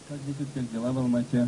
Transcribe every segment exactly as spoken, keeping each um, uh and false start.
Как дети, как дела в Алмате?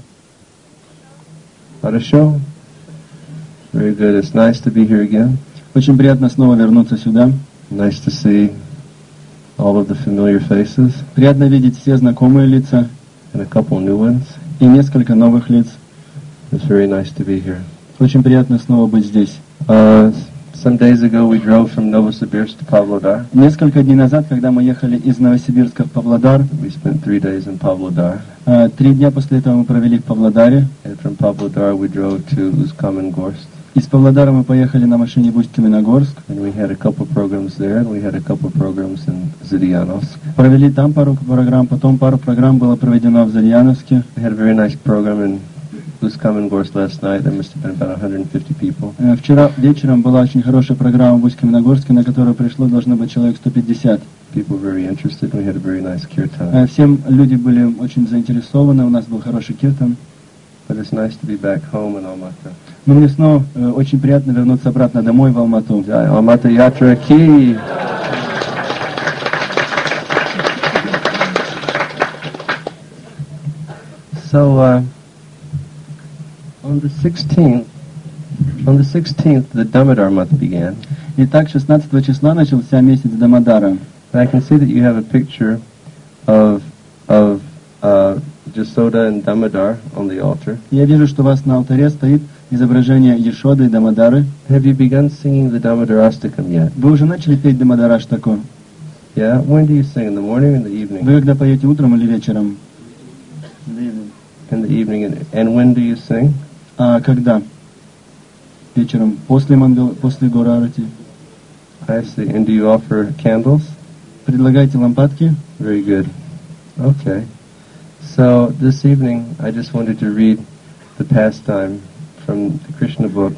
Хорошо. Very good. It's nice to be here again. Очень приятно снова вернуться сюда. Nice to see all of the familiar faces Приятно видеть все знакомые лица and a couple new ones. и несколько новых лиц. It's very nice to be here. Очень приятно снова быть здесь. Uh, some days ago we drove from Novosibirsk to Pavlodar. Несколько дней назад, когда мы ехали из Новосибирска в Павлодар, We spent three days in Pavlodar. э, три дня после этого мы провели в Павлодаре. And from Pavlodar we drove to Uсть-Каменогорск. Из Павлодара мы поехали на машине в Усть-Каменогорск. And we had a couple programs there, and we had a couple programs in Zhilyanovsk. Провели там пару программ, потом пару программ было проведено в Зальяновске. We had a very nice program in Uсть-Каменогорск last night. There must have been about one hundred fifty people. Э, Вчера вечером была очень хорошая программа в Усть-Каменогорске, на которую пришло должно быть человек сто пятьдесят. People were very interested. We had a very nice kirtan. Э, Всем люди были очень заинтересованы, у нас был хороший киртан. But it's nice to be back home in Almaty. Но мне снова э, очень приятно вернуться обратно домой в Алмату. Jai Almaty Yatra Ki! So, uh, on the sixteenth, on the sixteenth, the Damodar month began. Итак, шестнадцатого числа начался месяц Дамодара. And I can see that you have a picture of of uh, Jasoda and Damodar on the altar. Я вижу, что у вас на алтаре стоит изображение Ешоды и Дамодары. Have you begun singing the Damodar Astakam yet? Вы уже начали петь Дамодараштаку? Yeah. When do you sing? In the morning or in the evening? Вы когда поете утром или вечером? In the evening. And, and when do you sing? А когда? Вечером, после мангал, после Горарати. I see. And do you offer candles? Предлагаете лампадки? Very good. Okay. So this evening, I just wanted to read the pastime from the Krishna book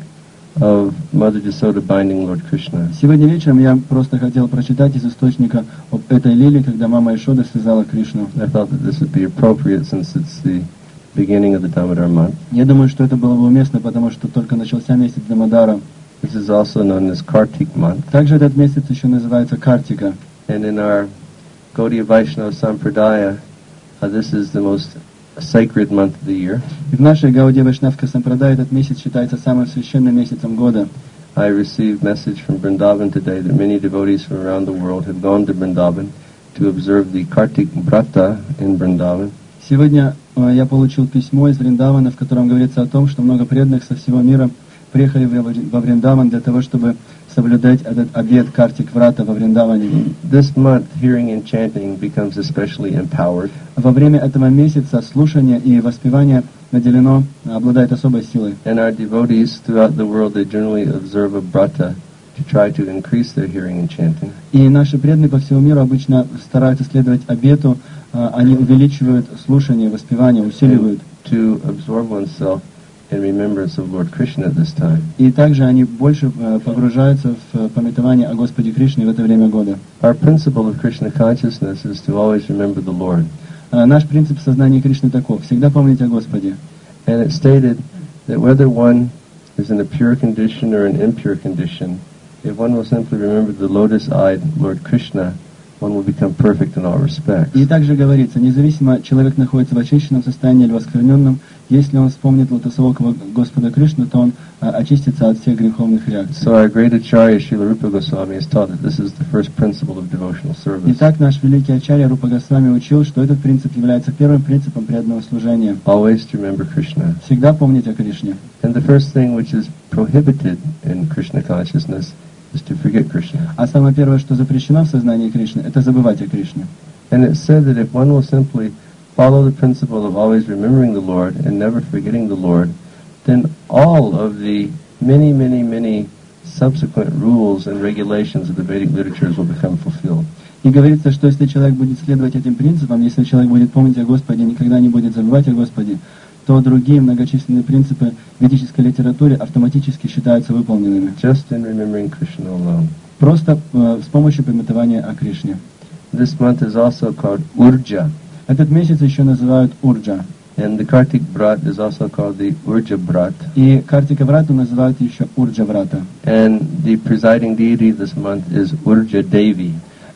of Mother Jasoda binding Lord Krishna. Сегодня вечером я просто хотел прочитать из источника об этой лиле, когда мама Ешода связала Кришну. I thought that this would be appropriate since it's the beginning of the Damodar month. Я думаю, что это было бы уместно, потому что только начался месяц Дамодара. This is also known as Kartik month. Также этот месяц еще называется Картика. And in our Gaudiya Vaishnava Sampradaya, uh, this is the most sacred month of the year. И в нашей Гаудия Вайшнавской Сампрадае этот месяц считается самым священным месяцем года. I received message from Vrindavan today that many devotees from around the world have gone to Vrindavan to observe the Kartik Vrata in Vrindavan. Сегодня э, я получил письмо из Вриндавана, в котором говорится о том, что много преданных со всего мира приехали во Вриндаван для того, чтобы соблюдать этот обет Картик Врата во Вриндаване. This month, hearing and chanting becomes especially empowered. Во время этого месяца слушание и воспевание наделено, обладает особой силой. And our devotees throughout the world, they generally observe a brata to try to increase their hearing and chanting. И наши преданные по всему миру обычно стараются следовать обету, они увеличивают слушание, воспевание, усиливают. To absorb oneself in remembrance of Lord Krishna at this time. И также они больше погружаются в памятование о Господе Кришне в это время года. Our principle of Krishna consciousness is to always remember the Lord. Наш принцип сознания Кришны таков: всегда помнить о Господе. And it stated that whether one is in a pure condition or an impure condition, if one will simply remember the lotus-eyed Lord Krishna, one will become perfect in all respects. И также говорится, независимо, человек находится в очищенном состоянии или в оскверненном, если он вспомнит лотосового Господа Кришну, то он а, очистится от всех греховных реакций. So our great Acharya Srila Rupa Goswami has taught that this is the first principle of devotional service. Итак, наш великий Ачарья Рупа Госвами учил, что этот принцип является первым принципом преданного служения. Always to remember Krishna. Всегда помнить о Кришне. And the first thing which is prohibited in Krishna consciousness is to forget Krishna. А самое первое, что запрещено в сознании Кришны, это забывать о Кришне. And it said that if one will simply follow the principle of always remembering the Lord and never forgetting the Lord, then all of the many, many, many subsequent rules and regulations of the Vedic literatures will become fulfilled. И говорится, что если человек будет следовать этим принципам, если человек будет помнить о Господе, никогда не будет забывать о Господе, то другие многочисленные принципы ведической литературы автоматически считаются выполненными. Just in remembering Krishna alone. Просто э, с помощью памятования о Кришне. This month is also called Urja. Этот месяц еще называют Урджа. And the Kartik Brat is also called the Urja Brat. И Картика Врату называют еще Урджа Врата. And the presiding deity this month is Urja Devi.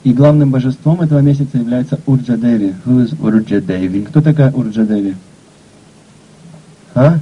И главным божеством этого месяца является Урджа Деви. Who is Urja Devi? Кто такая Урджа Деви? Huh?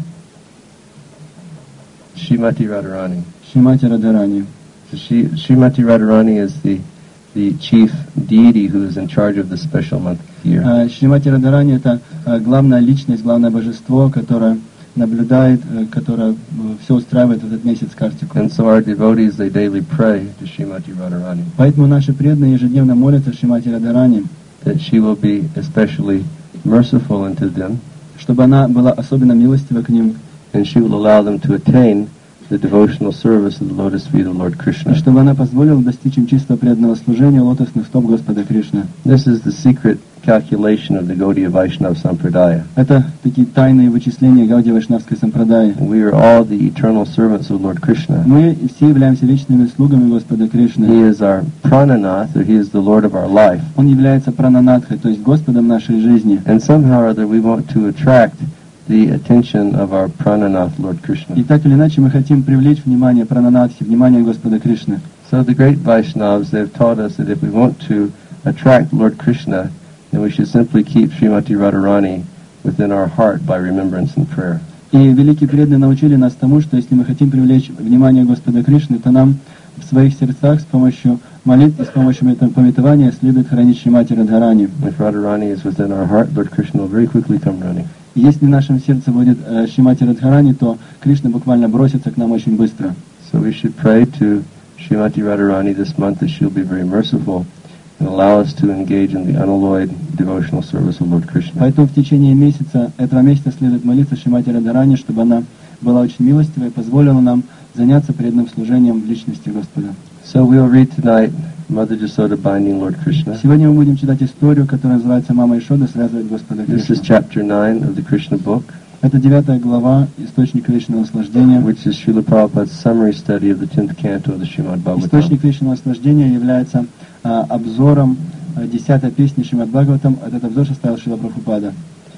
Srimati Radharani. Шримати Радхарани. So she, Srimati Radharani is the, the chief deity who is in charge of the special month of the year. А, Шримати Радхарани — это а, главная личность, главное божество, которое наблюдает, э, которое все устраивает в этот месяц Картику. And so our devotees, they daily pray to Srimati Radharani Поэтому наши преданные ежедневно молятся Шримати Радхарани, that she will be especially merciful unto them, чтобы она была особенно милостива к ним, and she will allow them to attain the devotional service of the lotus feet of Lord и Krishna. чтобы она позволила достичь им чистого преданного служения лотосных стоп Господа Кришны. This is the secret calculation of the Gaudiya Vaishnava Sampradaya. Это такие тайные вычисления Гаудия Вайшнавской сампрадаи. We are all the eternal servants of Lord Krishna. Мы все являемся вечными слугами Господа Кришны. He is our prananath, or he is the Lord of our life. Он является прананатхой, то есть Господом нашей жизни. And somehow or other we want to attract the attention of our prananath, Lord Krishna. И так или иначе мы хотим привлечь внимание прананатхи, внимание Господа Кришны. So the great Vaishnavas, they've taught us that if we want to attract Lord Krishna, then we should simply keep Srimati Radharani within our heart by remembrance and prayer. И великие преданные научили нас тому, что если мы хотим привлечь внимание Господа Кришны, то нам в своих сердцах с помощью молитв и с помощью памятования следует хранить Шримати Радхарани. If Radharani is within our heart, Lord Krishna will very quickly come running. И если в нашем сердце будет э, Шримати Радхарани, то Кришна буквально бросится к нам очень быстро. So we should pray to Srimati Radharani this month that she'll be very merciful and allow us to engage in the unalloyed devotional service of Lord Krishna. Поэтому в течение месяца, этого месяца следует молиться Шримати Радхарани, чтобы она была очень милостива и позволила нам заняться преданным служением в личности Господа. So we'll read tonight Mother Jasoda binding Lord Krishna. Сегодня мы будем читать историю, которая называется «Мама Ишода связывает Господа This Кришну». is chapter nine of the Krishna book, Это девятая глава «Источник вечного наслаждения». which is Srila Prabhupada's summary study of the tenth canto of the Srimad Bhagavatam. Источник вечного наслаждения является а, обзором а, десятой песни Шримад Бхагаватам. Этот обзор составил Шрила Прабхупада.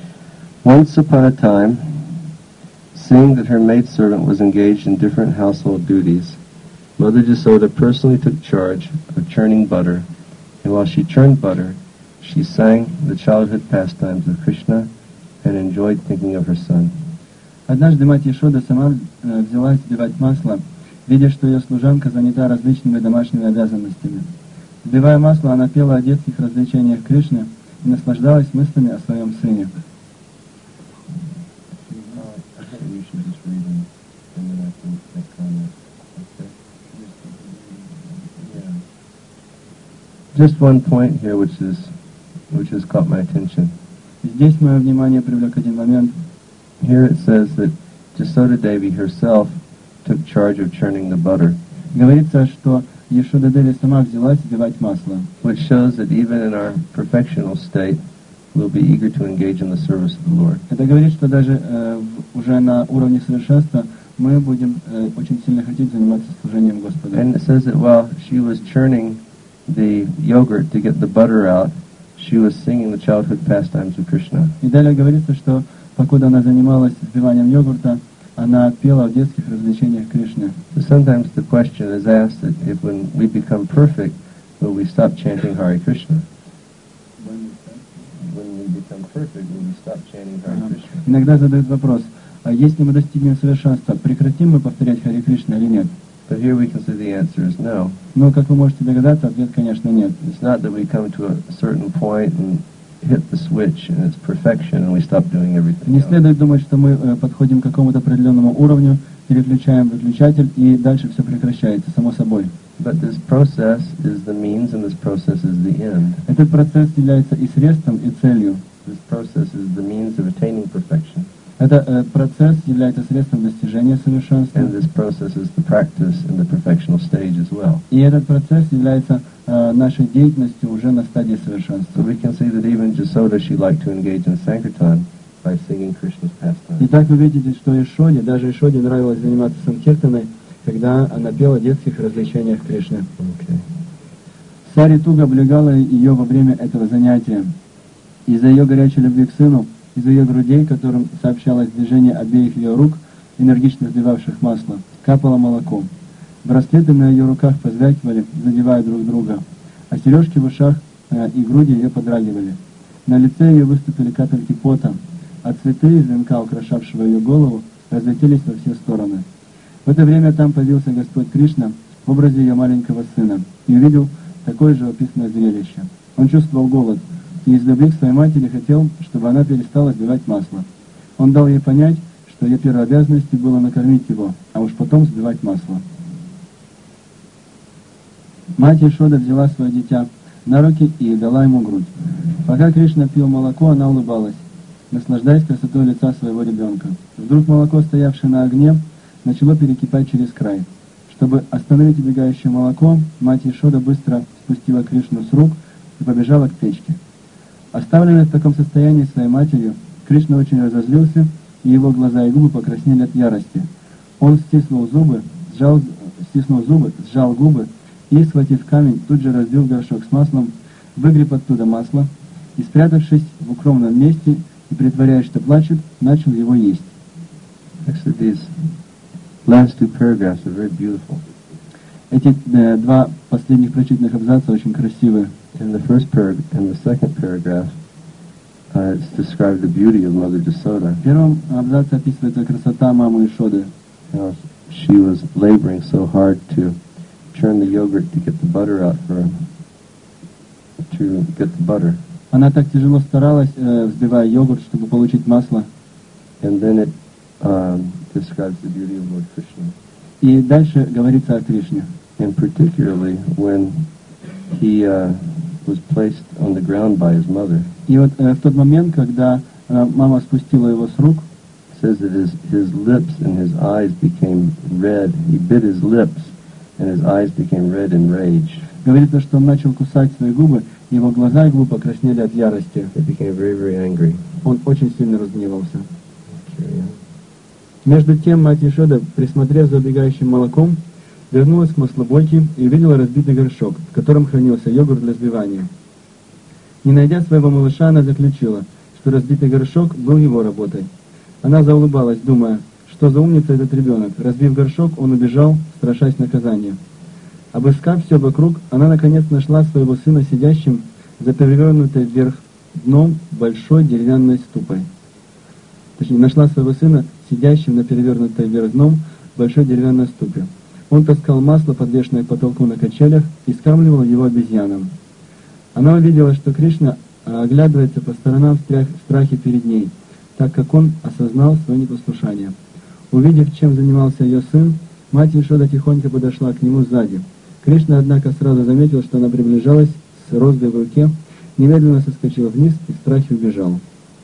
Once upon a time, seeing that her maidservant was engaged in different household duties, Mother Jasoda personally took charge of churning butter, and while she churned butter, she sang the childhood pastimes of Krishna and enjoyed thinking of her son. Однажды мать Ишода сама э, взялась взбивать масло, видя, что ее служанка занята различными домашними обязанностями. Взбивая масло, она пела о детских развлечениях Кришны и наслаждалась мыслями о своем сыне. Just one point here which is which has caught my attention. Здесь мое внимание привлек один момент. Here it says that Jasoda Devi herself took charge of churning the butter, Говорится, что Ешода Деви сама взялась взбивать масло, which shows that even in our perfectional state, we'll be eager to engage in the service of the Lord. Это говорит, что даже э, в- уже на уровне совершенства мы будем э, очень сильно хотеть заниматься служением Господа. And it says that while she was churning the yogurt to get the butter out, she was singing the childhood pastimes of Krishna. И далее говорится, что покуда она занималась взбиванием йогурта, она пела в детских развлечениях Кришны. So sometimes the question is asked that if when we become perfect, will we stop chanting Hare Krishna? When we become perfect, will we stop chanting Hare Ага. Krishna? Иногда задают вопрос, а если мы достигнем совершенства, прекратим мы повторять Харе Кришна или нет? But here we can say the answer is no. Но, как вы можете догадаться, ответ, конечно, нет. It's not that we come to a certain point and hit the switch and it's perfection and we stop doing everything Не else. следует думать, что мы э, подходим к какому-то определенному уровню, переключаем выключатель, и дальше все прекращается, само собой. But this process is the means and this process is the end. Этот процесс является и средством, и целью. This process is the means of attaining perfection. Этот э, процесс является средством достижения совершенства. And this process is the practice in the perfectional stage as well. И этот процесс является э, нашей деятельностью уже на стадии So совершенства. we can see that even Jasoda, she liked to engage in Sankirtan by singing Krishna's pastimes. Итак, вы видите, что Ишоде, даже Ишоде нравилось заниматься санкиртаной, когда она пела о детских развлечениях Кришны. Okay. Сари туго облегала ее во время этого занятия. Из-за ее горячей любви к сыну, из-за ее грудей, которым сообщалось движение обеих ее рук, энергично взбивавших масло, капало молоко. Браслеты на ее руках позвякивали, задевая друг друга. а сережки в ушах э, и груди ее подрагивали. На лице ее выступили капельки пота, а цветы из венка, украшавшего ее голову, разлетелись во все стороны. В это время там появился Господь Кришна в образе ее маленького сына и увидел такое живописное зрелище. Он чувствовал голод и из любви к своей матери хотел, чтобы она перестала сбивать масло. Он дал ей понять, что ее первой обязанностью было накормить его, а уж потом сбивать масло. Мать Ешода взяла свое дитя на руки и дала ему грудь. Пока Кришна пил молоко, она улыбалась, наслаждаясь красотой лица своего ребенка. Вдруг молоко, стоявшее на огне, начало перекипать через край. Чтобы остановить убегающее молоко, мать Ешода быстро спустила Кришну с рук и побежала к печке. Оставленный в таком состоянии своей матерью, Кришна очень разозлился, и его глаза и губы покраснели от ярости. Он стиснул зубы, сжал, стиснул зубы, сжал губы и, схватив камень, тут же разбил горшок с маслом, выгреб оттуда масло и, спрятавшись в укромном месте и притворяясь, что плачет, начал его есть. Actually, these last two paragraphs are very beautiful. Эти э, два последних прочитанных абзаца очень красивые. In the first parag- in the second paragraph, uh, it's described the beauty of Mother Jasoda. В первом абзаце описывается красота мамы Ишоды. How she was laboring so hard to churn the yogurt to get the butter out for to get the butter. Она так тяжело старалась, э, взбивая йогурт, чтобы получить масло. And then it um, describes the beauty of Lord Krishna. И дальше говорится о Кришне. And particularly when he uh, was placed on the ground by his mother. И вот э, в тот момент, когда э, мама спустила его с рук, It says that his, his lips and his eyes became red. He bit his lips and his eyes became red in rage. говорится, что он начал кусать свои губы, и его глаза и губы покраснели от ярости. He became very, very angry. Он очень сильно разгневался. Между тем мать Ешода, присмотрев за убегающим молоком, вернулась к маслобойке и увидела разбитый горшок, в котором хранился йогурт для взбивания. Не найдя своего малыша, она заключила, что разбитый горшок был его работой. Она заулыбалась, думая, что за умница этот ребенок. Разбив горшок, он убежал, страшась наказания. Обыскав все вокруг, она наконец нашла своего сына сидящим за перевернутой вверх дном большой деревянной ступой. Точнее, нашла своего сына сидящим на перевернутой вверх дном большой деревянной ступе. Он таскал масло, подвешенное к потолку на качелях, и скармливал его обезьянам. Она увидела, что Кришна оглядывается по сторонам в страхе перед ней, так как он осознал свое непослушание. Увидев, чем занимался ее сын, мать Ешода тихонько подошла к нему сзади. Кришна, однако, сразу заметил, что она приближалась с розгой в руке, немедленно соскочил вниз и в страхе убежал.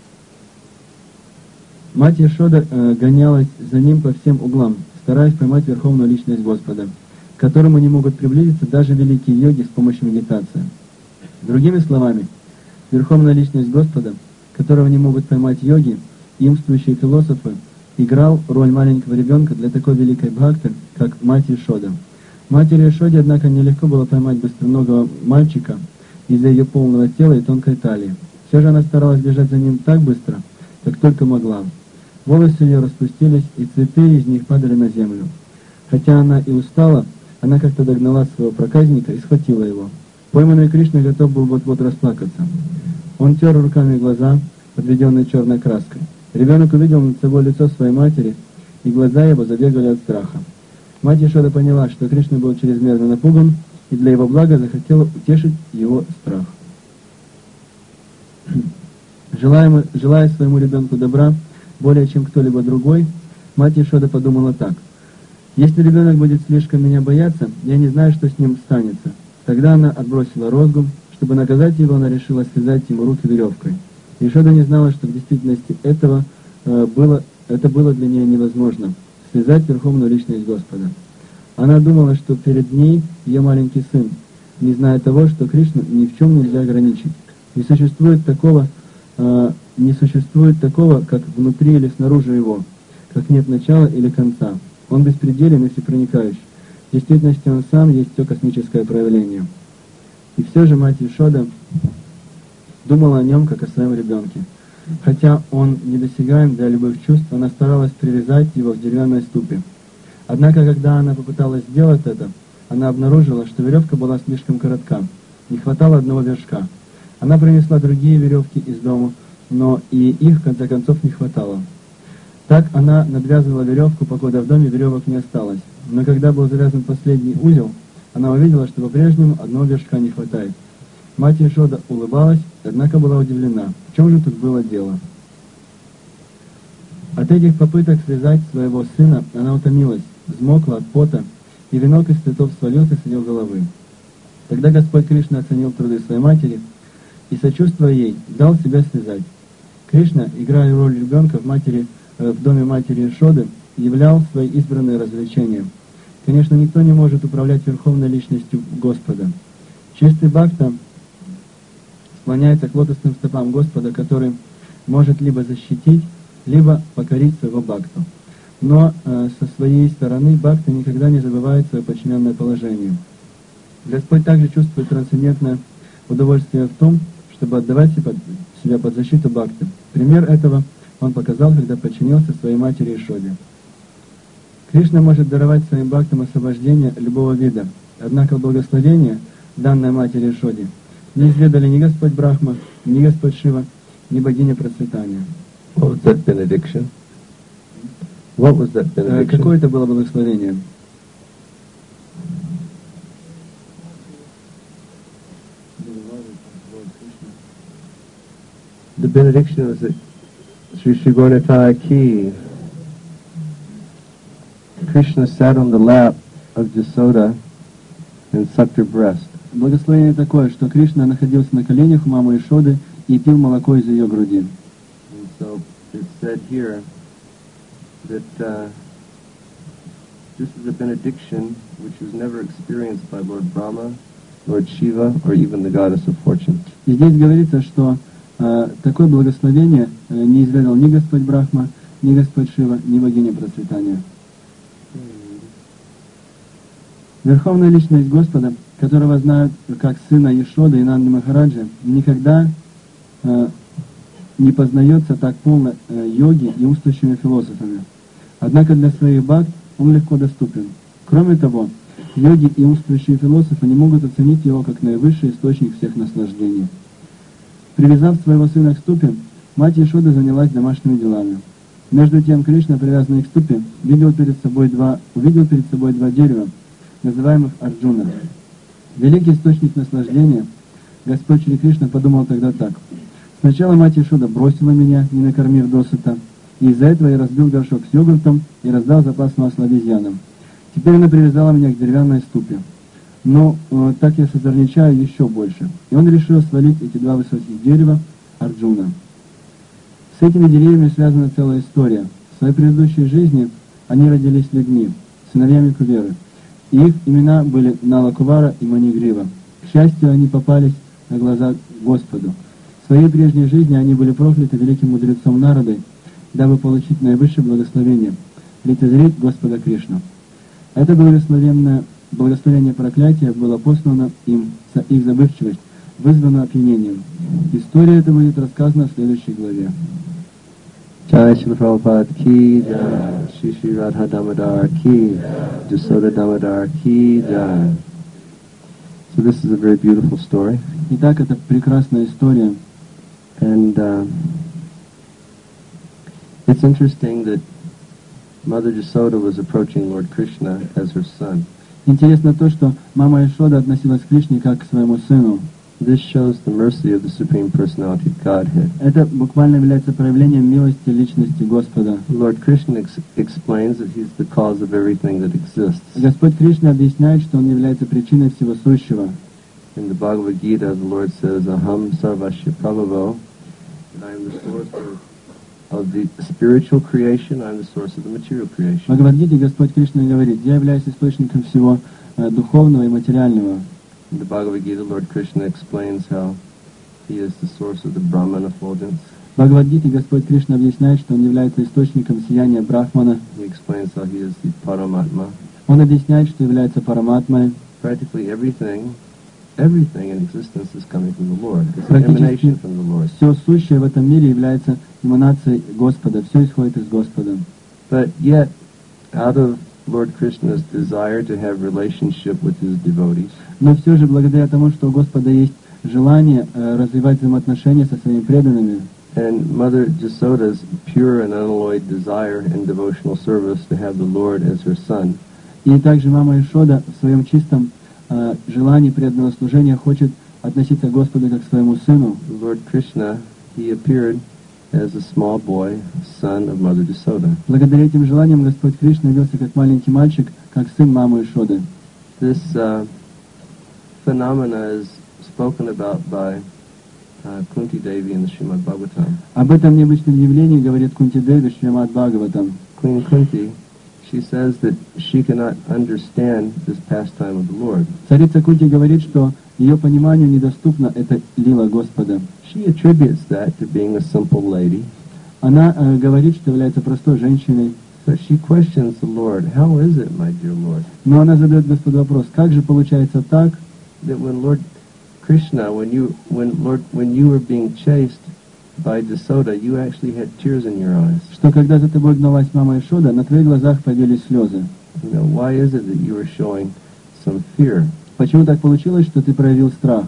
Мать Ешода э, гонялась за ним по всем углам, стараясь поймать верховную личность Господа, к которому не могут приблизиться даже великие йоги с помощью медитации. Другими словами, верховная личность Господа, которого не могут поймать йоги, имствующие философы, играл роль маленького ребенка для такой великой бхакты, как мать Ешода. Матери Ешоде, однако, нелегко было поймать быстроногого мальчика из-за ее полного тела и тонкой талии. Все же она старалась бежать за ним так быстро, как только могла. Волосы ее распустились, и цветы из них падали на землю. Хотя она и устала, она как-то догнала своего проказника и схватила его. Пойманный Кришна готов был вот-вот расплакаться. Он тер руками глаза, подведенные черной краской. Ребенок увидел над собой лицо своей матери, и глаза его забегали от страха. Мать Ешода поняла, что Кришна был чрезмерно напуган, и для его блага захотела утешить его страх. Желая, желая своему ребенку добра более чем кто-либо другой, мать Ешода подумала так: если ребенок будет слишком меня бояться, я не знаю, что с ним станется. Тогда она отбросила розгу. Чтобы наказать его, она решила связать ему руки веревкой. Ешода не знала, что в действительности этого э, было, это было для нее невозможно — связать верховную личность Господа. Она думала, что перед ней ее маленький сын, не зная того, что Кришну ни в чем нельзя ограничить. Не существует такого, э, не существует такого, как внутри или снаружи его, как нет начала или конца. Он беспределен и всепроникающий. В действительности он сам есть все космическое проявление. И все же мать Ешода думала о нем, как о своем ребенке. Хотя он недосягаем для любых чувств, она старалась привязать его в деревянной ступе. Однако, когда она попыталась сделать это, она обнаружила, что веревка была слишком коротка. не хватало одного вершка. Она принесла другие веревки из дома, но и их в конце концов не хватало. Так она надвязывала веревку, покуда в доме веревок не осталось. Но когда был завязан последний узел, она увидела, что по-прежнему одного вершка не хватает. Мать Ешода улыбалась, однако была удивлена. В чем же тут было дело? От этих попыток связать своего сына она утомилась, взмокла от пота, и венок из цветов свалился с ее головы. Тогда Господь Кришна оценил труды своей матери и, сочувствуя ей, дал себя связать. Кришна, играя роль ребенка в, матери, э, в доме матери Ешоды, являл свои избранные развлечения. Конечно, никто не может управлять верховной личностью Господа. Чистый бхакта склоняется к лотосным стопам Господа, который может либо защитить, либо покорить своего бхакту. Но э, со своей стороны бхакта никогда не забывает свое подчиненное положение. Господь также чувствует трансцендентное удовольствие в том, чтобы отдавать себя под, себя под защиту бхакты. Пример этого он показал, когда подчинился своей матери Ешоде. Кришна может даровать своим бхактам освобождение любого вида, однако благословение, данное матери Ешоде, не изведали ни Господь Брахма, ни Господь Шива, ни богиня процветания. What was that benediction? What was that benediction? Какое это было благословение? The benediction was that Sri Sri Gauranatai Ki. Krishna sat on the lap of Jasoda and sucked her breast. Благословение такое, что Кришна находился на коленях у мамы Ешоды и пил молоко из ее груди. And so it's said here that uh, this is a benediction which was never experienced by Lord Brahma, Lord Shiva, or even the goddess of fortune. И здесь говорится, что э, такое благословение э, не изведал ни Господь Брахма, ни Господь Шива, ни богиня процветания. Верховная личность Господа, которого знают как сына Ешоды и Нанды Махараджи, никогда э, не познается так полно э, йоги и умствующими философами. Однако для своих бхакт он легко доступен. Кроме того, йоги и умствующие философы не могут оценить его как наивысший источник всех наслаждений. Привязав своего сына к ступе, мать Ешода занялась домашними делами. Между тем Кришна, привязанный к ступе, видел перед собой два, увидел перед собой два дерева, называемых Арджуна. Великий источник наслаждения, Господь Шри Кришна подумал тогда так. Сначала мать Ешода бросила меня, не накормив досыта, и из-за этого я разбил горшок с йогуртом и раздал запас масла обезьянам. Теперь она привязала меня к деревянной ступе. Но э, так я созерничаю еще больше. И он решил свалить эти два высоких дерева Арджуна. С этими деревьями связана целая история. В своей предыдущей жизни они родились людьми, сыновьями Куверы. И их имена были Нала Кувара и Манигрива. К счастью, они попались на глаза Господу. В своей прежней жизни они были прокляты великим мудрецом Нарадой, дабы получить наивысшее благословение, лицезреть Господа Кришну. Это благословенное благословение проклятия было послано им за их забывчивость, вызванную опьянением. История эта будет рассказана в следующей главе. Jai Shri Prabhupada Ki Jai, Shri Shri Radha Damodar Ki, Jasoda Damodar Ki Jai. So this is a very beautiful story. Итак, это прекрасная история. And uh, it's interesting that Mother Jasoda was approaching Lord Krishna as her son. Интересно то, что мама Ешода относилась к Кришне как к своему сыну. This shows the mercy of the Supreme Personality of Godhead. Это буквально является проявлением милости личности Господа. Lord Krishna ex- explains that He's the cause of everything that exists. Господь Кришна объясняет, что Он является причиной всего сущего. In the Bhagavad Gita, the Lord says, Aham Sarvasya Prabhavo, that I am the source of, of the spiritual creation, I am the source of the material В creation. Бхагавад-гите Господь Кришна говорит: «Я являюсь источником всего э, духовного и материального». In the Bhagavad Gita, Lord Krishna explains how He is the source of the Brahman effulgence. В Бхагавад-гите Господь Кришна объясняет, что Он является источником сияния Брахмана. He explains how He is the Paramatma. Он объясняет, что является Параматмой. Practically everything, everything in existence is coming from the Lord. It's an emanation from the Lord. Все сущее в этом мире является эманацией Господа. Все исходит из Господа. But yet, out of Lord Krishna's desire to have relationship with his devotees. Но все же, благодаря тому, что у Господа есть желание э, развивать взаимоотношения со своими преданными, And Mother Jasoda's pure and unalloyed desire in devotional service to have the Lord as her son. и также мама Ишода в своем чистом э, желании преданного служения хочет относиться к Господу как к своему сыну. Lord Krishna, he appeared as a small boy, son of Mother Jasoda. Благодаря этим желаниям Господь Кришна явился как маленький мальчик, как сын мамы Ишоды. This uh, phenomena is spoken about by uh, Kunti Devi in the Srimad Bhagavatam. Об этом необычном явлении говорит Кунти Деви в Шримад Бхагаватам. Queen Kunti, she says that she cannot understand this pastime of the Lord. Царица Кунти говорит, что ее пониманию недоступна эта лила Господа. She attributes that to being a simple lady. Она э, говорит, что является простой женщиной, So she questions the Lord, how is it, my dear Lord, но она задает Господу вопрос, как же получается так, that when Lord Krishna, when you, when Lord, when you were being chased by Jasoda, you actually had tears in your eyes. что когда за тобой гналась мама Ишода, на твоих глазах появились слезы. You know, why is it that you are showing some fear? Почему так получилось, что ты проявил страх?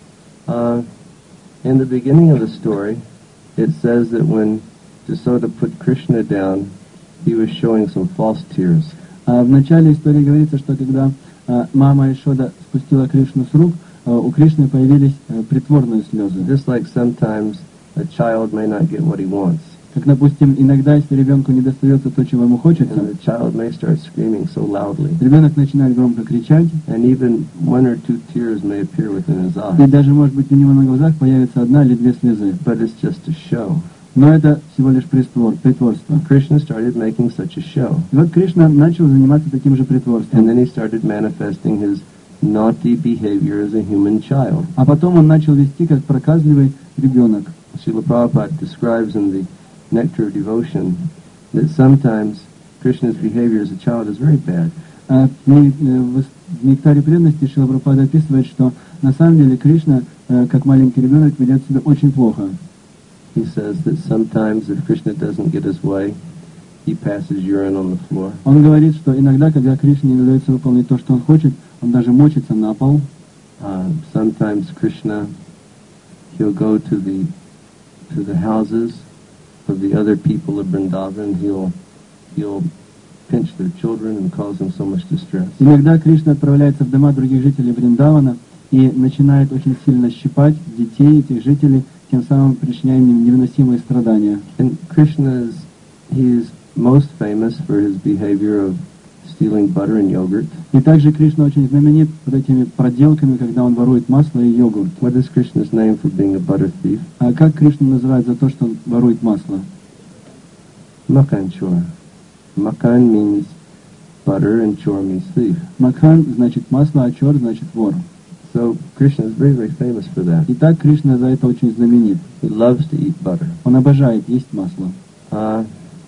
Uh, in the beginning of the story, it says that when Jasoda put Krishna down, he was showing some false tears. А в начале истории говорится, что когда а, мама Ишода спустила Кришну с рук, а, у Кришны появились а, притворные слезы. Just like sometimes a child may not get what he wants, Как, допустим, иногда, если ребенку не достается то, чего ему хочется, and the child may start screaming so loudly, ребенок начинает громко кричать, and even one or two tears may appear within his и eyes, даже, может быть, у него на глазах появится одна или две слезы. but it's just a show. Но это всего лишь приствор, притворство. Krishna started making such a show, И вот Кришна начал заниматься таким же and притворством. then he started manifesting his naughty behavior as a human child. А потом он начал вести как проказливый ребенок. Srila Prabhupada describes in the Nectar of Devotion that sometimes Krishna's behavior as a child is very bad. А в не- э, в в «Нектаре преданности» Шрила Прабхупада описывает, что на самом деле Кришна, э, как маленький ребенок, ведет себя очень плохо. He says that sometimes if Krishna doesn't get his way, he passes urine on the floor. Он говорит, что иногда, когда Кришне не удается выполнить то, что он хочет, он даже мочится на пол. Uh, sometimes Krishna, he'll go to the to the houses of the other people of Vrindavan. He'll he'll pinch their children and cause them so much distress. Иногда Кришна отправляется в дома других жителей Вриндавана и начинает очень сильно щипать детей этих жителей, тем самым причиняя им невыносимые страдания. And Krishna is he is most famous for his behavior of stealing butter and yogurt. И также Кришна очень знаменит вот этими проделками, когда он ворует масло и йогурт. What is Krishna's name for being a butter thief? А как Кришна называет за то, что он ворует масло? Makan chor. Makan means butter and chor means thief. Макхан значит масло, а чор значит вор. So Krishna is very, very famous for that. И так Кришна за это очень знаменит. He loves to eat butter. Он обожает есть масло. Uh,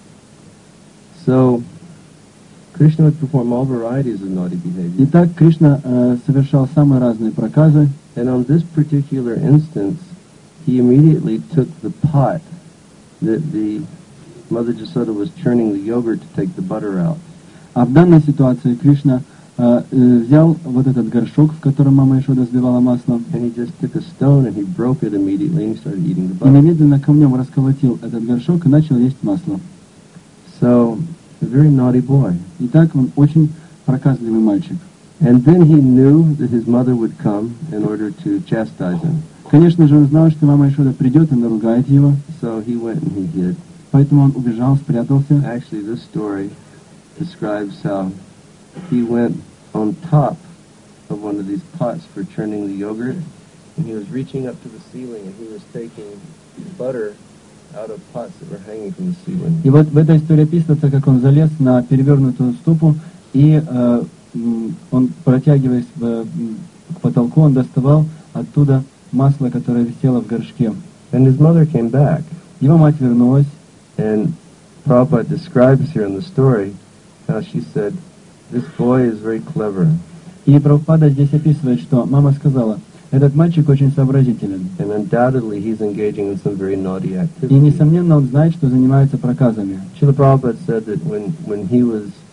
so Krishna would perform all varieties of naughty behavior. И так Кришна э, совершал самые разные проказы. And on this particular instance, he immediately took the pot that the Mother Jasoda was churning the yogurt to take the butter out. А в данной ситуации Кришна э, э, взял вот этот горшок, в котором мама Ишода взбивала масло, And he just took a stone and he broke it immediately and he started eating the и butter. немедленно камнем расколотил этот горшок и начал есть масло. So, a very naughty boy. И так он очень проказливый мальчик. And then he knew that his mother would come in order to chastise him. Конечно же, он знал, что мама Ишода придет и наругает его, So he went and he hid. поэтому он убежал, спрятался. Actually, this story describes how he went on top of one of these pots for churning the yogurt, and he was reaching up to the ceiling and he was taking butter out of pots that were hanging from the ceiling. И вот в этой истории описывается, как он залез на перевернутую ступу, и э, м, он, протягиваясь в, м, к потолку, он доставал оттуда масло, которое висело в горшке. And his mother came back, Его мать вернулась, and Prabhupada describes here in the story how she said, "This boy is very clever, и Прабхупада здесь описывает, что мама сказала, этот мальчик очень сообразителен, and undoubtedly he's engaging in some very naughty и, activity." несомненно, он знает, что занимается проказами. Srila Prabhupada said that when, when he was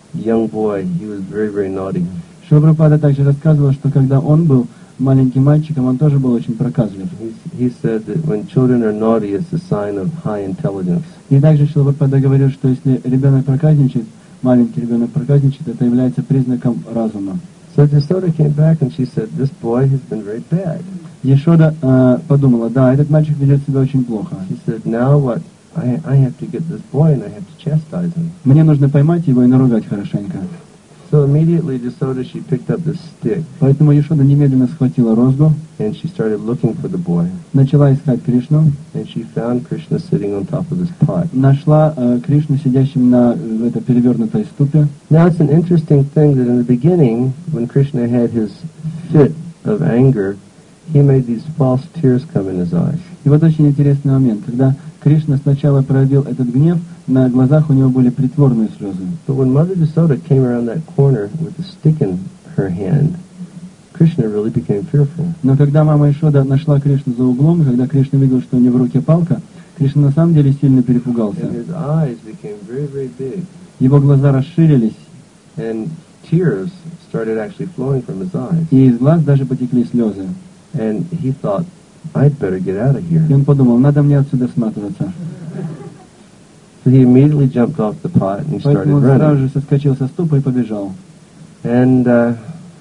young boy, he was very, very naughty. Шрила Прабхупада также рассказывал, что когда он был маленьким мальчиком, он тоже был очень проказлив. He, he said that when children are naughty, it's a sign of high intelligence. И также Шрила Прабхупада говорил, что если ребенок проказничает, маленький ребенок проказничает, это является признаком разума. So Jasoda came back and she said, this boy has been very bad. Ешода э, подумала, да, этот мальчик ведет себя очень плохо. She said, now what? I, I have to get this boy and I have to chastise him. Мне нужно поймать его и наругать хорошенько. So immediately Jasoda, she picked up this stick Поэтому Ешода немедленно схватила розгу, and she started looking for the boy. начала искать Кришну, And she found Krishna sitting on top of this pot. нашла э, Кришну сидящим на э, этой перевернутой ступе. Now it's an interesting thing that in the beginning, when Krishna had his fit of anger, he made these false tears come in his eyes. И вот очень интересный момент, когда Кришна сначала проявил этот гнев, на глазах у него были притворные слезы. But when Mother Jasoda came around that corner with a stick in her hand, Krishna really became fearful. Но когда мама Ешода нашла Кришну за углом, когда Кришна видел, что у него в руке палка, Кришна на самом деле сильно перепугался. And his eyes became very, very big. Его глаза расширились, And tears started actually flowing from his eyes. и из глаз даже потекли слезы. And he thought, I'd better get out of here. И он подумал, надо мне отсюда сматываться. So he immediately jumped off the pot and started Поэтому он сразу running. же соскочил со ступа и побежал. And uh,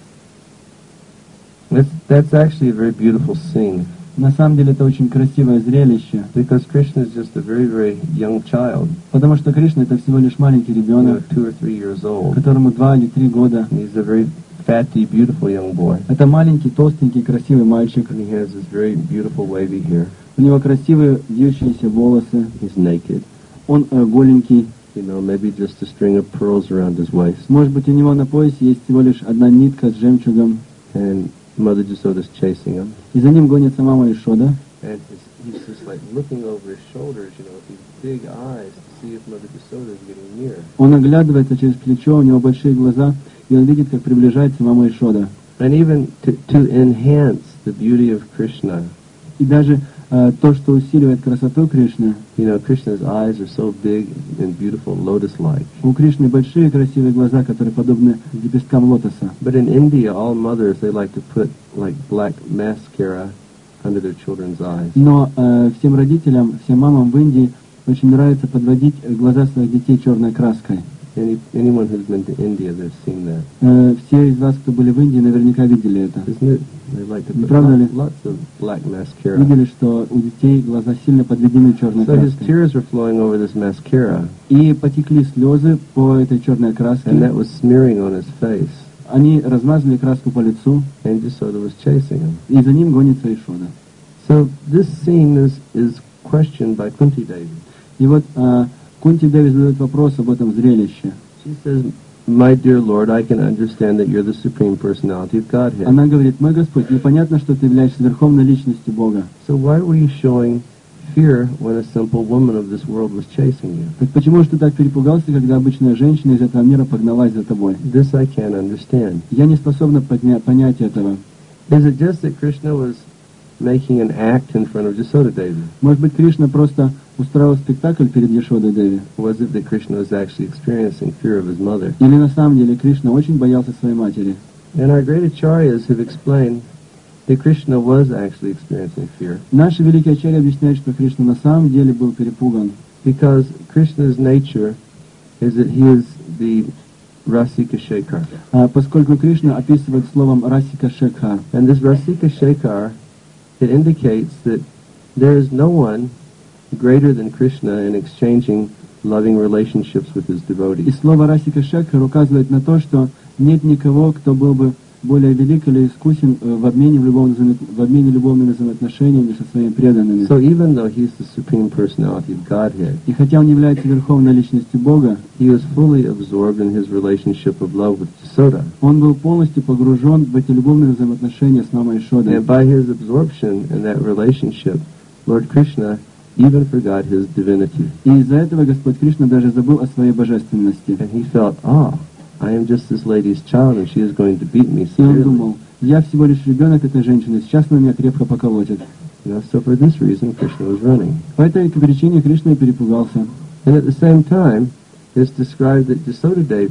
it's, that's actually a very beautiful scene, На самом деле это очень красивое зрелище, because Krishna is just a very, very young child, потому что Кришна это всего лишь маленький you know, ребенок, two or three years old. которому два или три года. And he's a very fatty, beautiful young boy. Это маленький, толстенький, красивый мальчик. And he has this very beautiful wavy hair. У него красивые вьющиеся волосы. He's naked. Он э, голенький. You know, maybe just a string of pearls around his waist. Может быть, у него на поясе есть всего лишь одна нитка с жемчугом. And Mother Jasoda's chasing him. И за ним гонится мама Ешода. And his, he's just like looking over his shoulders, you know, with these big eyes to see if Mother Jasoda is getting near. Он оглядывается через плечо, у него большие глаза, и он видит, как приближается мама Ешода. And even to, to enhance the beauty of Krishna, И даже э, то, что усиливает красоту Кришны, you know, Krishna's eyes are so big and beautiful, lotus-like. у Кришны большие красивые глаза, которые подобны лепесткам лотоса. But in India, all mothers, they like to put like black mascara under their children's eyes. Но э, всем родителям, всем мамам в Индии очень нравится подводить глаза своих детей черной краской. Any, anyone who's been to India, they've seen that. Э, все из вас, кто были в Индии, наверняка видели это. Isn't it? They like to put Правда ли? lots, lots of black mascara. Видели, что у детей глаза сильно подведены черной So his краской. tears were flowing over this mascara, И потекли слезы по этой черной and краске. that was smearing on his face. Они размазали краску по лицу, And Jasoda was chasing him. и за ним гонится Ешода. So this scene is, is questioned by Kunti Devi. И вот э, Кунти Деви задает вопрос об этом зрелище. She says, my dear Lord, I can understand that you're the Supreme Personality of Godhead. Она говорит, мой Господь, непонятно, что ты являешься верховной личностью Бога. So why were you showing fear when a simple woman of this world was chasing you? Так почему же ты так перепугался, когда обычная женщина из этого мира погналась за тобой? This I can't understand. Я не способна подня- понять этого. Is it just that Krishna was making an act in front of Jasoda Devi? Может быть, Кришна просто устроил спектакль перед Ешодой Деви? Was it that Krishna was actually experiencing fear of his mother? Или на самом деле Кришна очень боялся своей матери? And our great acharyas have explained that Krishna was actually experiencing fear Наши великие ачарьи объясняют, что Кришна на самом деле был перепуган, because Krishna's nature is that he is the Rasika Shekhar. а, поскольку Кришна описывает словом Расика Шекхар. And this Rasika Shekhar, it indicates that there is no one greater than Krishna in exchanging loving relationships with his И devotees. слово Расика Шекхар указывает на то, что нет никого, кто был бы более велик или искусен э, в обмене, в любовном взаимо- в обмене любовными взаимоотношениями со своими преданными. So even though he's the Supreme Personality of Godhead, И хотя он является верховной личностью Бога, he was fully absorbed in his relationship of love with Jasoda. он был полностью погружен в эти любовные взаимоотношения с мамой Ешодой. And by his absorption in that relationship, Lord Krishna even forgot his divinity. И из-за этого Господь Кришна даже забыл о своей божественности. And he felt, ah, I am just this lady's child and she is going to beat me И он severely. думал, я всего лишь ребенок этой женщины, сейчас она меня крепко поколотит. You know, so for this reason, Krishna was running. По этой причине Кришна и перепугался. And at the same time, it's described that Jasoda Devi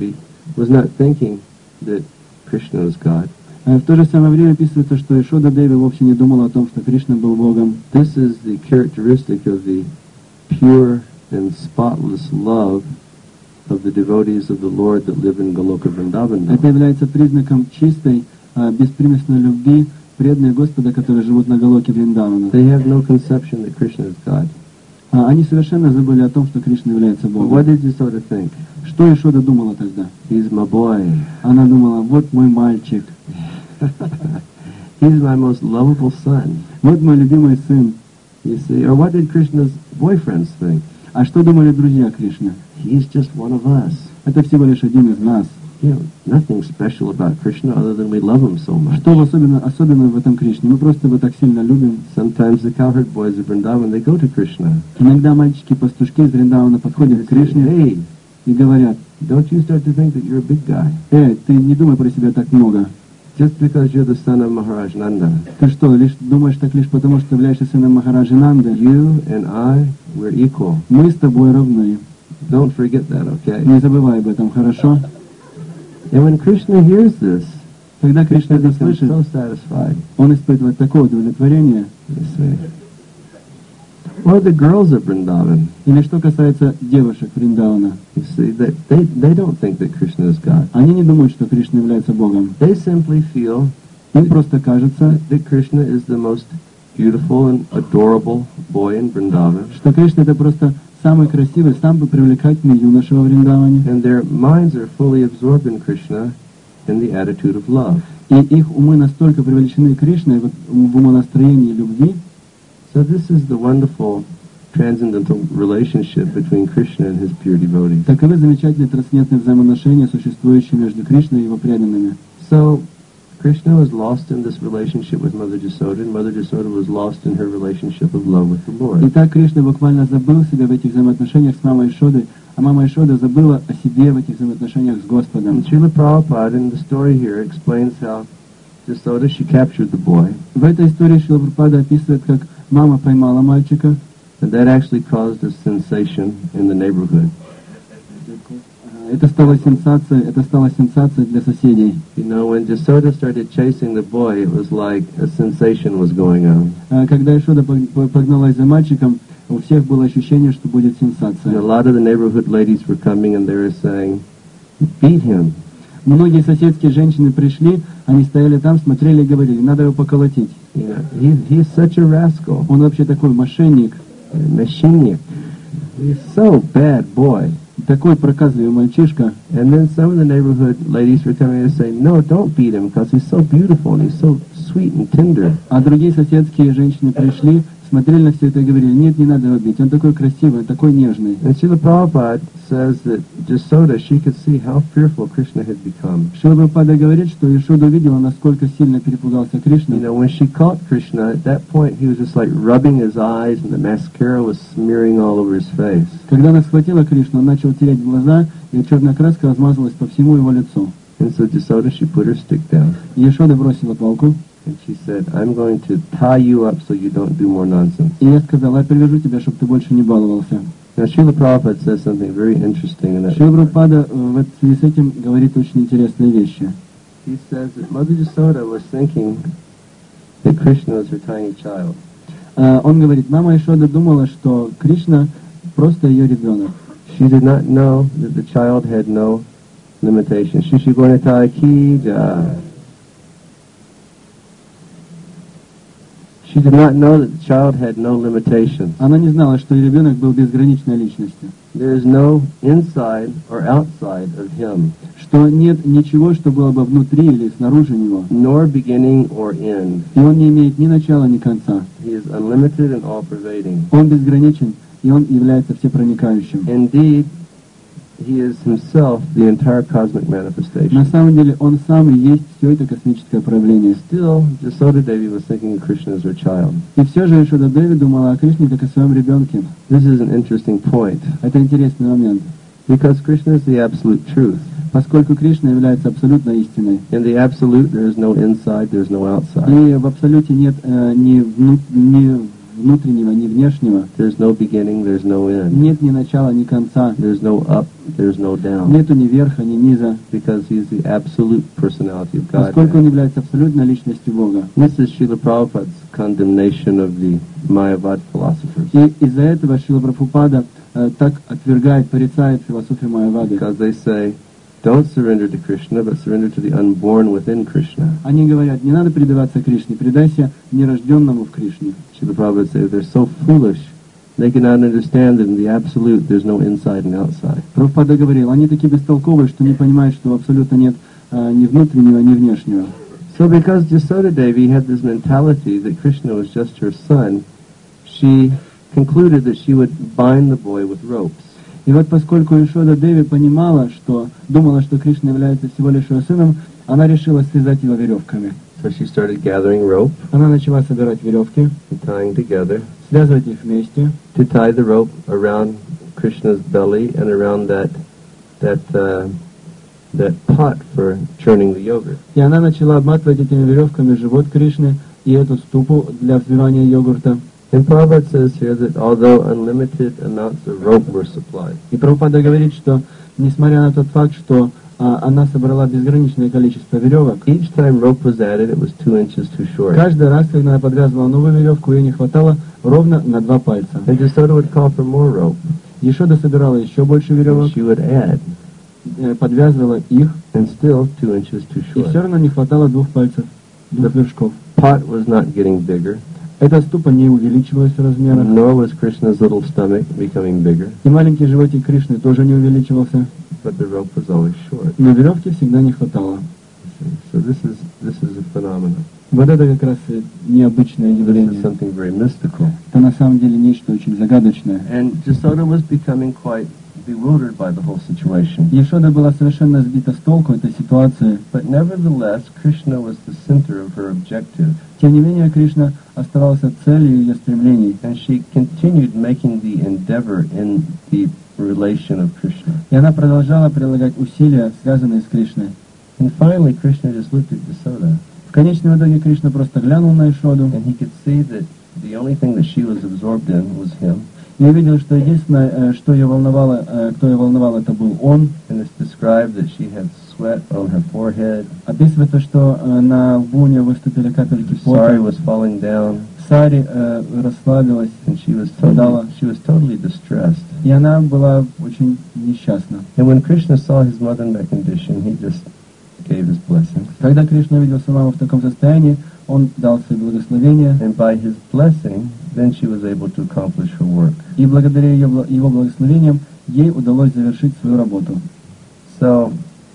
was not thinking that Krishna was God. В то же самое время описывается, что Ешода Деви вовсе не думал о том, что Кришна был Богом. This is the characteristic of the pure and spotless love of the devotees of the Lord that live in Goloka Vrindavan. Это является признаком чистой, беспримесной любви преданных Господа, которые живут на Галоке Вриндавана. They have no conception that Krishna is God. Они совершенно забыли о том, что Кришна является Богом. What did Yasoda think? Что Ешода думала тогда? He's my boy. Она думала, вот мой мальчик. He's my most lovable son. Вот мой любимый сын. You see, or what did Krishna's boyfriends think? А что думали друзья Кришны? He's just one of us. Это всего лишь один из нас. You know, nothing special about Krishna other than we love him so much. Что особенно, особенно в этом Кришне? Мы просто его так сильно любим. Sometimes the cowherd boys of Vrindavan, they go to Krishna. Иногда мальчики-пастушки из Вриндавана подходят к Кришне hey, и говорят, don't you start to think that you're a big guy. Эй, ты не думай про себя так много. Just because you're the son of Maharaj Nanda. Ты что, лишь думаешь так лишь потому, что являешься сыном Махараджи Нанды? You and I, we're equal. Мы с тобой равны. Don't forget that, okay? Не забывай об этом, хорошо? And when Krishna hears this, когда Кришна это becomes слышит, so satisfied. он испытывает такое удовлетворение. You see. Or the girls of Vrindavan. Или что касается девушек Вриндавана. You see, they, they, they don't think that Krishna is God. Они не думают, что Кришна является Богом. They simply feel Им просто кажется, that Krishna is the most beautiful and adorable boy in Vrindavan. Что Кришна это просто самый красивый, самый привлекательный юноша во Вриндаване. And their minds are fully absorbed in Krishna in the attitude of love. И их умы настолько привлечены Кришной в умонастроении любви. So this is the wonderful transcendental relationship between Krishna and his pure devotees. Таковы замечательные трансцендентные взаимоотношения, существующие между Кришной и его преданными. So Krishna was lost in this relationship with Mother Yasoda, and Mother Yasoda was lost in her relationship of love with the Lord. Итак, Кришна буквально забыл себя в этих взаимоотношениях с мамой Ешодой, а мама Ешода забыла о себе в этих взаимоотношениях с Господом. And Srila Prabhupada in the story here explains how Yasoda, she captured the boy. В этой истории Шрила Прабхупада описывает, как мама поймала мальчика. And that actually caused a sensation in the neighborhood. Это стало сенсацией, это стало сенсацией для соседей. You know, when Yasoda started chasing the boy, it was like a sensation was going on. Когда Ешода погналась за мальчиком, у всех было ощущение, что будет сенсация. And a lot of the neighborhood ladies were coming and they were saying, beat him. Многие соседские женщины пришли, они стояли там, смотрели и говорили, надо его поколотить. You know, he, he's such a rascal. Он вообще такой мошенник. Machinic. He's so bad boy. Такой проказливый мальчишка. And then some of the neighborhood ladies were coming and saying, no, don't beat him because he's so beautiful and he's so sweet and tender. А другие соседские женщины пришли, смотрели на все это и говорили, нет, не надо его бить, он такой красивый, такой нежный. And Srila Prabhupada says that Yasoda, she could see how fearful Krishna had become. Шрила Прабхупада говорит, что Ешода увидела, насколько сильно перепугался Кришна. You know, when she caught Krishna, at that point he was just like rubbing his eyes and the mascara was smearing all over his face. Когда она схватила Кришну, он начал тереть глаза, и черная краска размазалась по всему его лицу. And so Yasoda, she put her stick down. Ешода бросила палку. And she said, I'm going to tie you up so you don't do more nonsense. И я сказала, я привяжу тебя, чтобы ты больше не баловался. Now, Srila Prabhupada says something very interesting in that. Шрила Прабхупада в связи с этим говорит очень интересные вещи. He says that Mother Yasoda was thinking that Krishna was her tiny child. Он говорит, мама Ешода думала, что Кришна просто ее ребенок. She did not know that the child had no limitations. Shishigornitai ki jai. She did not know that the child had no limitations. Она не знала, что ее ребенок был безграничной личностью. There is no inside or outside of him. Что нет ничего, что было бы внутри или снаружи него. Nor beginning or end. И он не имеет ни начала, ни конца. He is unlimited and all-pervading. Он безграничен, и он является всепроникающим. Indeed, he is himself the entire cosmic manifestation. На самом деле, он сам и есть все это космическое проявление. Still, Yasoda Devi was thinking of Krishna as her child. И все же Ешода Деви думала о Кришне как о своем ребенке. This is an interesting point. Это интересный момент. Because Krishna is the absolute truth. Поскольку Кришна является абсолютной истиной. In the absolute, there is no inside, there is no outside. И в абсолюте нет э, ни, вну, ни внутреннего, ни внешнего. There's no beginning, there's no end. Нет ни начала, ни конца. There's no up, there's no down. Нету ни верха, ни низа. Because He is the absolute personality of God. Поскольку Он является абсолютной личностью Бога. This is Srila Prabhupada's condemnation of the Mayavad philosophers. И из-за этого Шрила Прабхупада э, так отвергает, порицает философию Майявады. Because they say, don't surrender to Krishna, but surrender to the unborn within Krishna. Они говорят, не надо предаваться Кришне, предайся нерожденному в Кришне. Srila Prabhupada says they're so foolish, they cannot understand that in the absolute there's no inside and outside. Прабхупада говорил, они такие бестолковые, что не понимают, что абсолютно нет э, ни внутреннего, ни внешнего. So because Jasoda Devi had this mentality that Krishna was just her son, she concluded that she would bind the boy with ropes. И вот поскольку Ишода Деви понимала, что думала, что Кришна является всего лишь ее сыном, она решила связать его веревками. So she started gathering rope Она начала собирать веревки, and tying together связывать их вместе, to tie the rope around Krishna's belly and around that that uh, that pot for churning the yogurt. и она начала обматывать этими веревками живот Кришны и эту ступу для взбивания йогурта. And Prabhupada says here that although unlimited amounts of rope were supplied, И Прабхупада говорит, что несмотря на тот факт, что а, она собрала безграничное количество веревок, each time rope was added, it was two inches too short. каждый раз, когда она подвязывала новую веревку, ее не хватало ровно на два пальца. And Jasoda would call for more rope. Ешода собирала еще больше And веревок, she would add, э, подвязывала их, and still two inches too и все short. равно не хватало двух пальцев, двух вершков. Pot was not getting bigger, Эта ступа не увеличивалась в размерах, nor was Krishna's little stomach becoming bigger, и маленький животик Кришны тоже не увеличивался, but the rope was always short. но веревки всегда не хватало. So this is this is a phenomenon. Вот это как раз и необычное This is явление. something very mystical. Это на самом деле нечто очень загадочное. And Jasoda was becoming quite bewildered by the whole situation. Ешода была совершенно сбита с толку этой ситуации. But nevertheless, Krishna was the center of her objective. Тем не менее, Кришна оставался целью ее стремлений. And she continued making the endeavor in the relation of Krishna. И она продолжала прилагать усилия, связанные с Кришной. And finally, Krishna just looked at Jasoda, В конечном итоге Кришна просто глянул на Ишоду and he could see that the only thing that she was absorbed in was him. и увидел, что единственное, э, что ее волновало, э, кто ее волновал, это был он. And it's described that she had sweat on her forehead, Описывается, что э, на лбу у нее выступили капельки sari пота. was falling down, Сари э, расслабилась, and she was страдала, totally, she was totally distressed. и она была очень несчастна. And when Krishna saw his mother in that condition, he just gave his blessings. Когда Кришна увидел самого в таком состоянии, он дал свои благословения, And by his blessing, then she was able to accomplish her work. и благодаря ее, бла- его благословениям ей удалось завершить свою работу. So,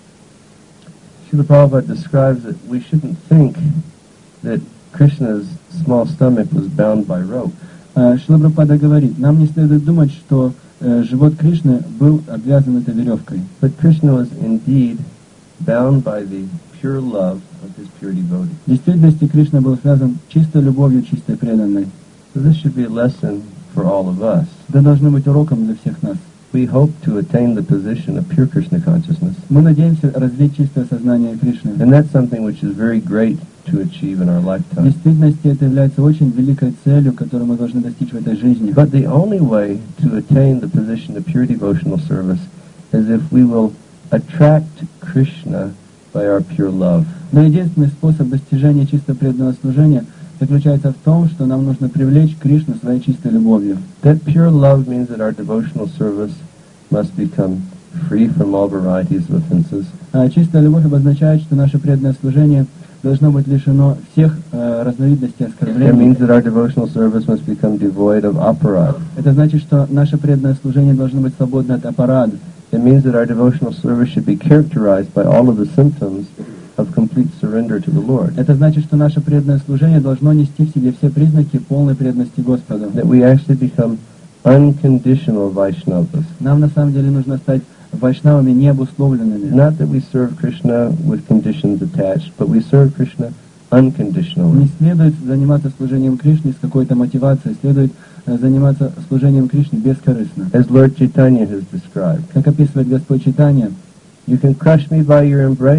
Srila Prabhupada describes that we shouldn't think that Krishna's small stomach was bound by rope. Э, Шрила Прабхупада говорит, нам не следует думать, что э, живот Кришны был обвязан этой веревкой. But Krishna was indeed bound by the pure love of his pure devotee. В действительности Кришна был связан чистой любовью, чистой преданной. So this should be a lesson for all of us. Это должно быть уроком для всех нас. We hope to attain the position of pure Krishna consciousness. Мы надеемся развить чистое сознание Кришны. And that's something which is very great to achieve in our В lifetime. действительности это является очень великой целью, которую мы должны достичь в этой жизни. But the only way to attain the position of pure devotional service is if we will attract Krishna by our pure love. Но единственный способ достижения чисто преданного служения заключается в том, что нам нужно привлечь Кришну своей чистой любовью. That pure love means that our devotional service must become free from all varieties of offenses. А чистая любовь обозначает, что наше преданное служение должно быть лишено всех э, разновидностей It оскорблений. means that our devotional service must become devoid of aparad. Это значит, что наше преданное служение должно быть свободно от аппарата. It means that our devotional service should be characterized by all of the symptoms of complete surrender to the Lord. Это значит, что наше преданное служение должно нести в себе все признаки полной преданности Господу. That we actually become unconditional Vaishnavas. Нам на самом деле нужно стать вайшнавами необусловленными. Not that we serve Krishna with conditions attached, but we serve Krishna unconditionally. Не следует заниматься служением Кришне с какой-то мотивацией, следует э, заниматься служением Кришне бескорыстно. As Lord Chaitanya has described, Как описывает Господь Чайтанья, you can crush me by your embrace,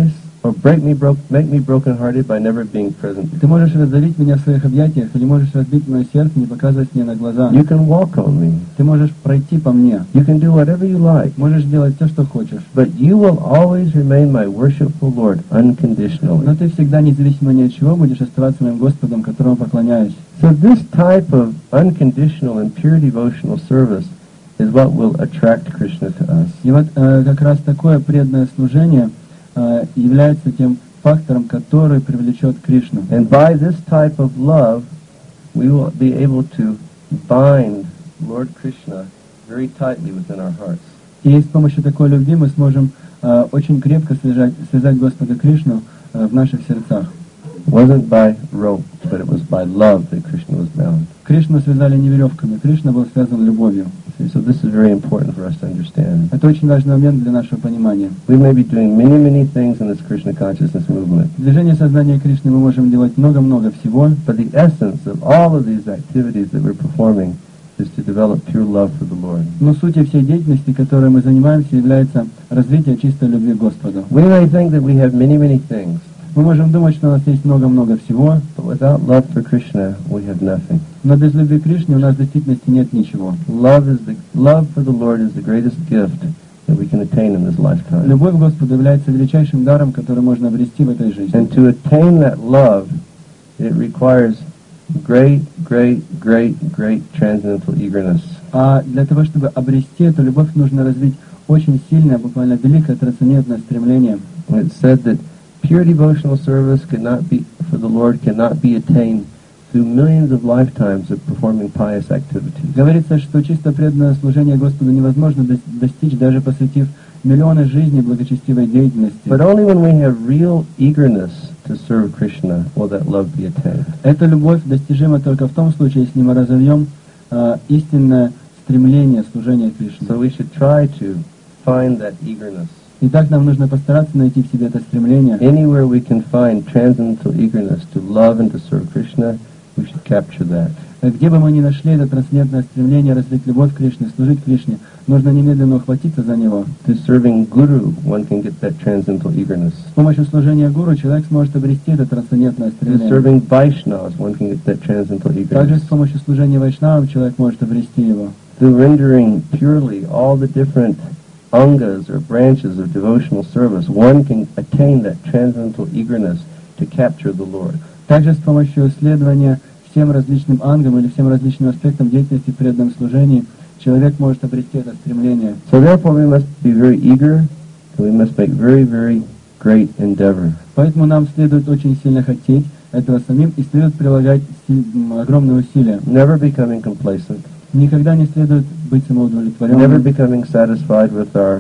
or break me, broke, make me brokenhearted by never being present. Ты можешь раздавить меня в своих объятиях, или можешь разбить мое сердце, не показываясь мне на глаза. You can walk on me. Ты можешь пройти по мне. You can do whatever you like. Можешь делать все, что хочешь. But you will always remain my worshipful Lord unconditionally. Но ты всегда, независимо ни от чего, будешь оставаться моим Господом, которому поклоняюсь. So this type of unconditional and pure devotional service is what will attract Krishna to us. И вот э, как раз такое преданное служение э, является тем фактором, который привлечет Кришну. And by this type of love, we will be able to bind Lord Krishna very tightly within our hearts. И с помощью такой любви мы сможем э, очень крепко связать, связать Господа Кришну э, в наших сердцах. It wasn't by rope, but it was by love that Krishna was bound. Кришну связали не веревками, Кришна был связан любовью. See, so this is very important for us to understand. Это очень важный момент для нашего понимания. We may be doing many, many things in this Krishna consciousness movement, В движении сознания Кришны мы можем делать много-много всего, but the essence of all of these activities that we're performing is to develop pure love for the Lord. но сутью всей деятельности, которой мы занимаемся, является развитие чистой любви к Господу. We may think that we have many, many things, Мы можем думать, что у нас есть много-много всего, but without love for Krishna, we have nothing. но без любви к Кришне у нас в действительности нет ничего. Love is the love for the Lord is the greatest gift that we can attain in this lifetime. Любовь к Господу является величайшим даром, который можно обрести в этой жизни. And to attain that love, it requires great, great, great, great transcendental eagerness. А для того, чтобы обрести эту любовь, нужно развить очень сильное, буквально великое трансцендентное стремление. It said that pure devotional service cannot be for the Lord cannot be attained through millions of lifetimes of performing pious activities. Говорится, что чисто преданное служение Господу невозможно достичь, даже посвятив миллионы жизней благочестивой деятельности. But only when we have real eagerness to serve Krishna will that love be attained. Эта любовь достижима только в том случае, если мы разовьем э, истинное стремление служения Кришне. So we should try to find that eagerness. Итак, нам нужно постараться найти в себе это стремление. Anywhere we can find transcendental eagerness to love and to serve Krishna, we should capture that. Где бы мы ни нашли это трансцендентное стремление развить любовь к Кришне, служить Кришне, нужно немедленно ухватиться за него. Through serving Guru, one can get that transcendental eagerness. С помощью служения Гуру человек сможет обрести это трансцендентное Through стремление. serving Vaishnavas, one can get that transcendental Также eagerness. с помощью служения Вайшнавам человек может обрести его. Through rendering purely all the different angas or branches of devotional service, one can attain that transcendental eagerness to capture the Lord. Также с помощью исследования всем различным ангам или всем различным аспектам деятельности в преданном служении человек может обрести это стремление. So therefore we must be very eager, and we must make very, very great endeavor. Поэтому нам следует очень сильно хотеть этого самим и следует прилагать си- огромные усилия. Never becoming complacent. Никогда не следует быть Never самоудовлетворенным. becoming satisfied with our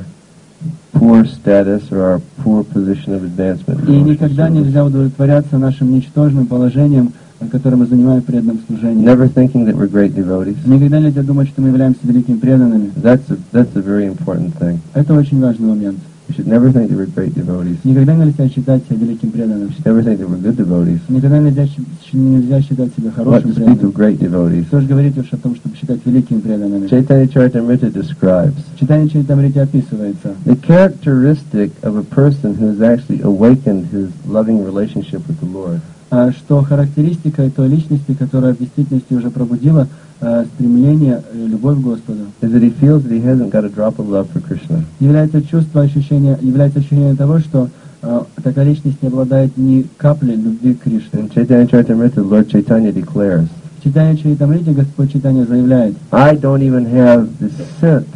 poor status or our poor position of advancement. in И devotional никогда service. нельзя удовлетворяться нашим ничтожным положением, которое мы занимаем в преданном служении. Never thinking that we're great devotees. Никогда нельзя думать, что мы являемся великими преданными. That's a, that's a very important thing. Это очень важный момент. We should never think that we're great devotees. Никогда нельзя считать себя великим преданным. We should never think that we're good devotees. Никогда нельзя, щ- нельзя считать себя What хорошим to speak преданным. of great devotees. Что же говорить уж о том, чтобы считать великими преданными? Chaitanya Charitamrita describes В читании Чаритамрити описывается, the characteristic of a person who has actually awakened his loving relationship with the Lord а, что характеристикой той личности, которая в действительности уже пробудила а, стремление, э, любовь к Господу, is that he feels that he hasn't got a drop of love for Krishna. является чувство, ощущение, является ощущение того, что а, такая личность не обладает ни каплей любви к Кришне. In Chaitanya Charitamrita, Lord Chaitanya declares, В читании Чаритамрити Господь Чайтанья заявляет, I don't even have the scent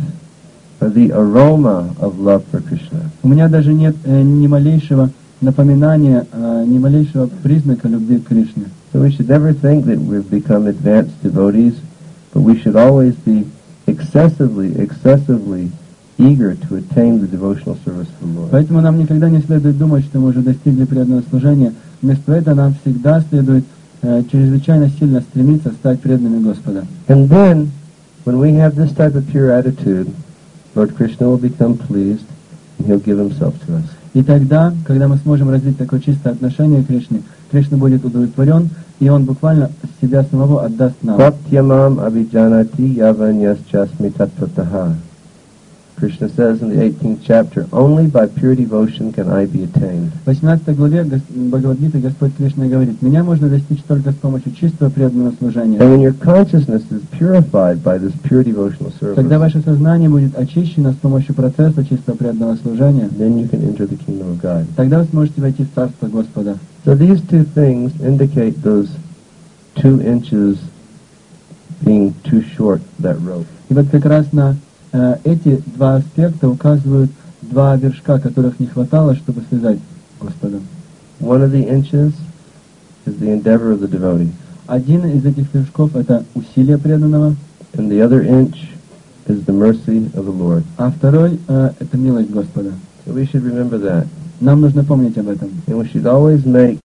or the aroma of love for Krishna. у меня даже нет э, ни малейшего напоминания, а, ни малейшего признака любви к Кришне. So we should never think that we've become advanced devotees, but we should always be excessively, excessively eager to attain the devotional service of the Lord. Поэтому нам никогда не следует думать, что мы уже достигли преданного служения. Вместо этого нам всегда следует э, чрезвычайно сильно стремиться стать преданными Господа. And then, when we have this type of pure attitude, Lord Krishna will become pleased and He'll give Himself to us. И тогда, когда мы сможем развить такое чистое отношение к Кришне, Кришна будет удовлетворен, и Он буквально себя самого отдаст нам. Bhaktyamam abhijanati yavanyaschasmi tattvataha. Krishna says in the eighteenth chapter, only by pure devotion can I be attained. В восемнадцатой главе Бхагавад-гиты Господь Кришна говорит: «Меня можно достичь только с помощью чистого преданного служения». And when your consciousness is purified by this pure devotional Когда service, ваше сознание будет очищено с помощью процесса чистого преданного служения, then you can enter the kingdom of God. тогда вы сможете войти в Царство Господа. So these two things indicate those two inches being too short, that rope. И вот как раз на э, эти два аспекта указывают два вершка, которых не хватало, чтобы связать Господом. One of the inches is the endeavor of the devotee, Один из этих вершков — это усилие преданного, and the other inch is the mercy of the Lord. а второй э, — это милость Господа. So we should remember that. Нам нужно помнить об этом. And we should always make